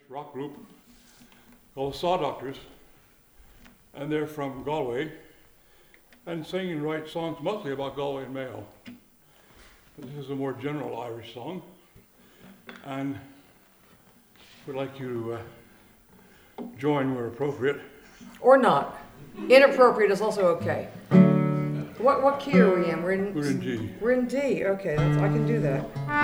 rock group called the Saw Doctors, and they're from Galway, and sing and write songs mostly about Galway and Mayo. This is a more general Irish song, and we'd like you to join where appropriate. Or not. Inappropriate is also okay. What key are we in? We're in G. We're in D. Okay, I can do that.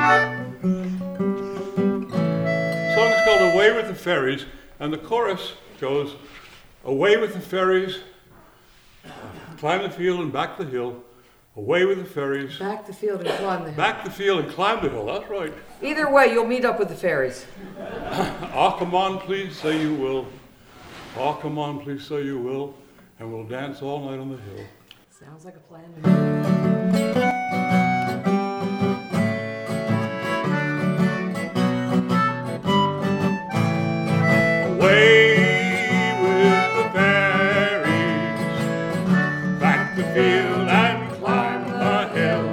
The song is called Away with the Fairies, and the chorus goes, away with the fairies, climb the field and back the hill, away with the fairies. Back the field and climb the hill. Back the field and climb the hill, that's right. Either way, you'll meet up with the fairies. Ah, come on, please say you will. Ah, come on, please say you will, and we'll dance all night on the hill. Sounds like a plan to me. Field and climb the hill,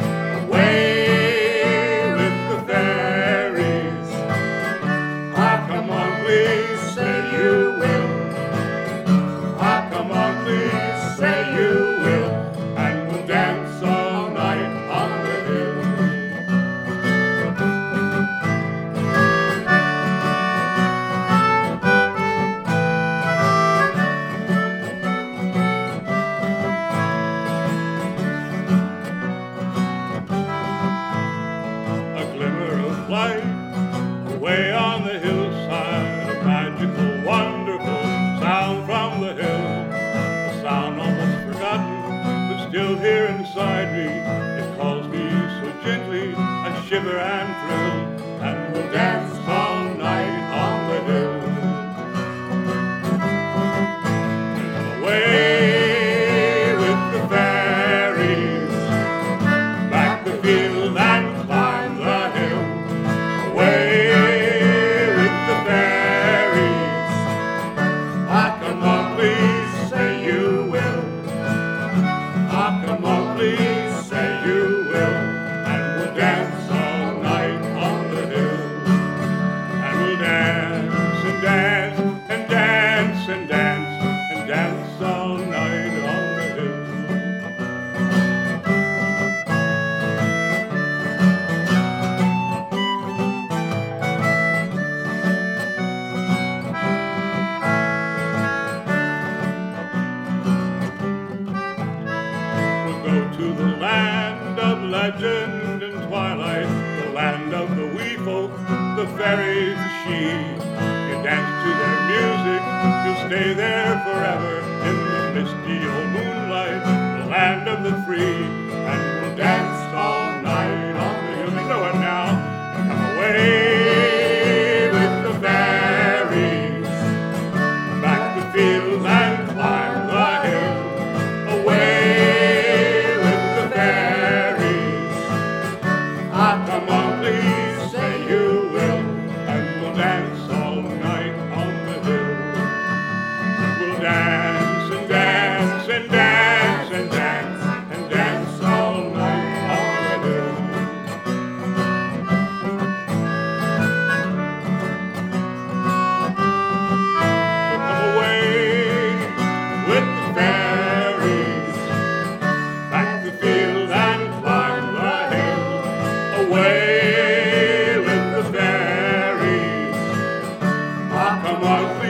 away with the fairies. Ah, come on, please say you will. Ah, come on, please say you will, and we'll dance all night on the hill. Away on the hillside, a magical, wonderful sound from the hill. A sound almost forgotten, but still here inside me. It calls me so gently, I shiver and thrill, and we'll dance all night on the hill. Away with the fairies, back the field and climb the hill. Away. Legend and twilight, the land of the wee folk, the fairies, the she. You dance to their music, you'll stay there forever in the misty old moonlight, the land of the free. And we'll dance all night on the hill. You know it now. Come away with the fairies, back the fields and climb the hill. Away. Come on, please say you will, and we'll dance all night on the hill. We'll dance and dance and dance and dance and dance all night on the hill. So come away with the fairies, back the field and climb the hill. Away with the fairies, ah, come on.